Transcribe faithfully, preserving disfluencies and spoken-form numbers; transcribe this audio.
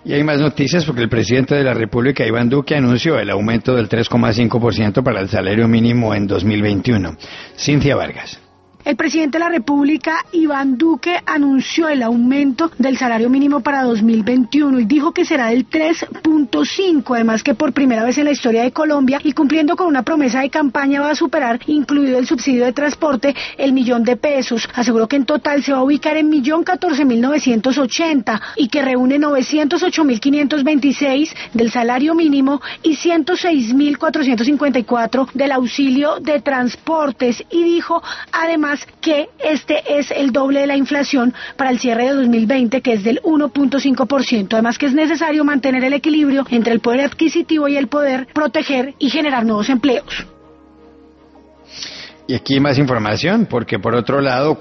Y hay más noticias porque el presidente de la República, Iván Duque, anunció el aumento del tres coma cinco por ciento para el salario mínimo en dos mil veintiuno. Cintia Vargas. El presidente de la República, Iván Duque, anunció el aumento del salario mínimo para dos mil veintiuno y dijo que será del tres punto cinco, además que por primera vez en la historia de Colombia y cumpliendo con una promesa de campaña va a superar, incluido el subsidio de transporte, el millón de pesos. Aseguró que en total se va a ubicar en un millón catorce mil novecientos ochenta y que reúne novecientos ocho mil quinientos veintiséis del salario mínimo y ciento seis mil cuatrocientos cincuenta y cuatro del auxilio de transportes, y dijo además que este es el doble de la inflación para el cierre de dos mil veinte, que es del uno punto cinco por ciento. Además que es necesario mantener el equilibrio entre el poder adquisitivo y el poder proteger y generar nuevos empleos. Y aquí más información, porque por otro lado,